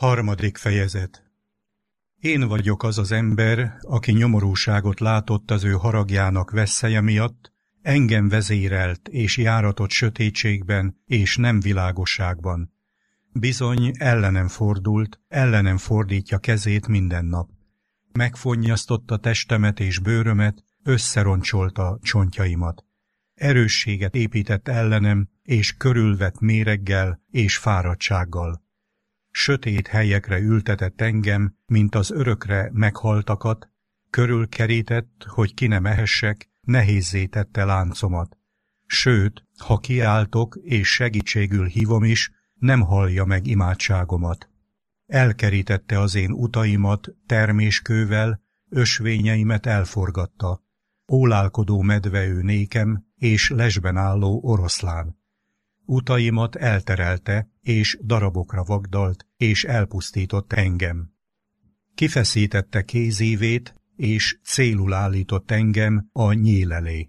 Harmadik fejezet. Én vagyok az az ember, aki nyomorúságot látott az ő haragjának vesszeje miatt, engem vezérelt és járatott sötétségben és nem világosságban. Bizony ellenem fordult, ellenem fordítja kezét minden nap. Megfonnyasztotta testemet és bőrömet, összeroncsolta csontjaimat. Erősséget épített ellenem, és körülvett méreggel és fáradtsággal. Sötét helyekre ültetett engem, mint az örökre meghaltakat, körülkerített, hogy ki nem ehessek, nehézzé tette láncomat. Sőt, ha kiáltok és segítségül hívom is, nem hallja meg imádságomat. Elkerítette az én utaimat terméskővel, ösvényeimet elforgatta. Ólálkodó medve ő nékem, és lesben álló oroszlán. Utaimat elterelte, és darabokra vagdalt, és elpusztított engem. Kifeszítette kézívét, és célul állított engem a nyíl elé.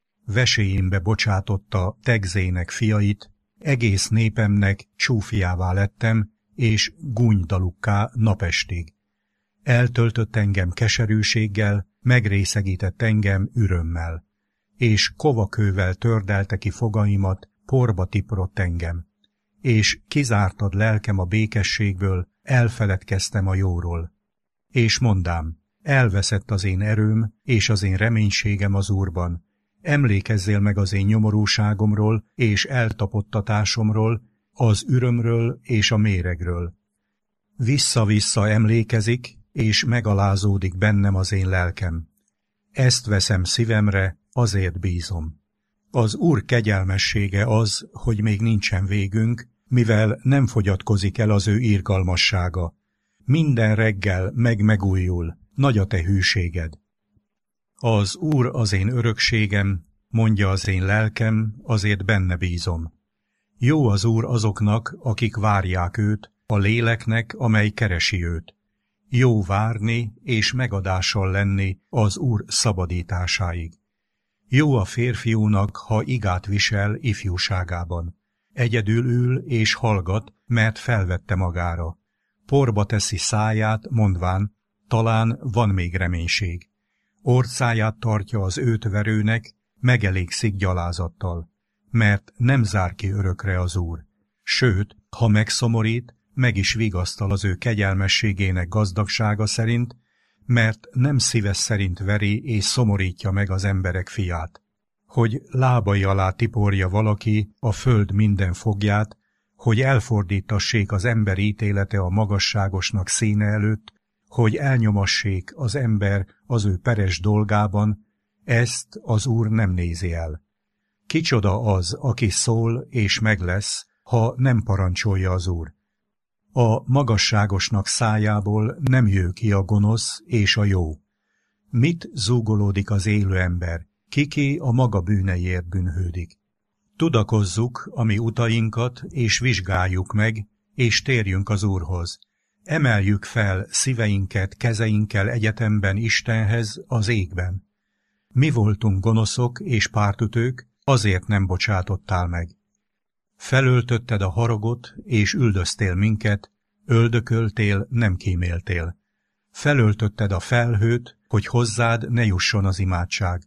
Veséimbe bocsátotta Tegzének fiait, egész népemnek csúfiává lettem, és gúnydalukká napestig. Eltöltött engem keserűséggel, megrészegített engem ürömmel, és kovakővel tördelte ki fogaimat, porba tiprott engem, és kizártad lelkem a békességből, elfeledkeztem a jóról. És mondám, elveszett az én erőm, és az én reménységem az Úrban. Emlékezzél meg az én nyomorúságomról, és eltapottatásomról, az ürömről és a méregről. Vissza-vissza emlékezik, és megalázódik bennem az én lelkem. Ezt veszem szívemre, azért bízom. Az Úr kegyelmessége az, hogy még nincsen végünk, mivel nem fogyatkozik el az ő irgalmassága. Minden reggel megújul, nagy a te hűséged. Az Úr az én örökségem, mondja az én lelkem, azért benne bízom. Jó az Úr azoknak, akik várják őt, a léleknek, amely keresi őt. Jó várni és megadással lenni az Úr szabadításáig. Jó a férfiúnak, ha igát visel ifjúságában. Egyedül ül és hallgat, mert felvette magára. Porba teszi száját, mondván, talán van még reménység. Orcáját tartja az őt verőnek, megelégszik gyalázattal, mert nem zár ki örökre az Úr. Sőt, ha megszomorít, meg is vigasztal az ő kegyelmességének gazdagsága szerint, mert nem szíve szerint veri és szomorítja meg az emberek fiát. Hogy lábai alá tiporja valaki a föld minden fogját, hogy elfordítassék az ember ítélete a magasságosnak színe előtt, hogy elnyomassék az ember az ő peres dolgában, ezt az Úr nem nézi el. Kicsoda az, aki szól és meg lesz, ha nem parancsolja az Úr. A magasságosnak szájából nem jő ki a gonosz és a jó. Mit zúgolódik az élő ember, kiki a maga bűneiért bűnhődik? Tudakozzuk a mi utainkat, és vizsgáljuk meg, és térjünk az Úrhoz. Emeljük fel szíveinket kezeinkkel egyetemben Istenhez az égben. Mi voltunk gonoszok és pártütők, azért nem bocsátottál meg. Felöltötted a haragot, és üldöztél minket, öldököltél, nem kíméltél. Felöltötted a felhőt, hogy hozzád ne jusson az imádság.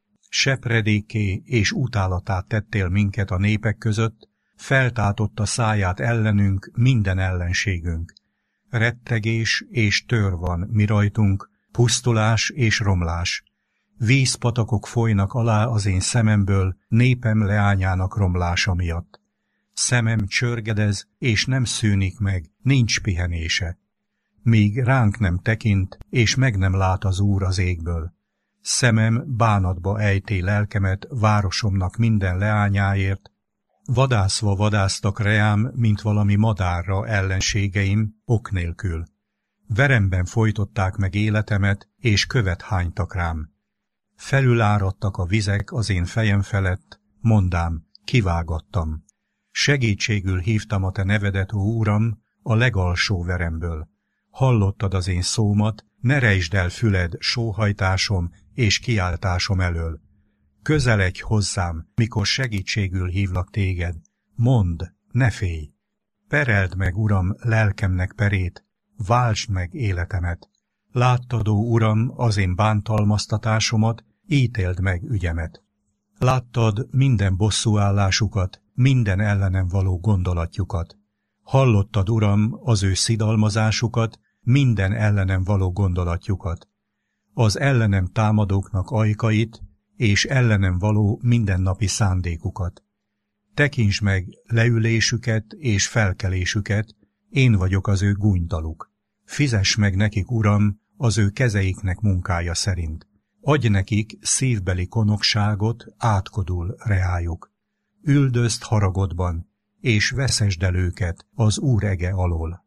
Sepredékké és utálatát tettél minket a népek között, feltátotta száját ellenünk minden ellenségünk. Rettegés és tör van mi rajtunk, pusztulás és romlás. Vízpatakok folynak alá az én szememből, népem leányának romlása miatt. Szemem csörgedez, és nem szűnik meg, nincs pihenése. Míg ránk nem tekint, és meg nem lát az Úr az égből. Szemem bánatba ejté lelkemet városomnak minden leányáért, vadászva vadásztak reám, mint valami madárra ellenségeim, ok nélkül. Veremben folytották meg életemet, és követ hánytak rám. Felüláradtak a vizek az én fejem felett, mondám, kivágattam. Segítségül hívtam a te nevedet, ó Uram, a legalsó veremből. Hallottad az én szómat, ne rejtsd el füled sóhajtásom és kiáltásom elől. Közeledj hozzám, mikor segítségül hívlak téged. Mondd, ne félj! Pereld meg, Uram, lelkemnek perét, váltsd meg életemet. Láttad, ó Uram, az én bántalmaztatásomat, ítéld meg ügyemet. Láttad minden bosszúállásukat, minden ellenem való gondolatjukat. Hallottad, Uram, az ő szidalmazásukat, minden ellenem való gondolatjukat. Az ellenem támadóknak ajkait, és ellenem való mindennapi szándékukat. Tekintsd meg leülésüket és felkelésüket, én vagyok az ő gúnydaluk. Fizess meg nekik, Uram, az ő kezeiknek munkája szerint. Adj nekik szívbeli konokságot, átkodul reájuk. Üldözd haragodban, és veszesd el őket az Úr ege alól.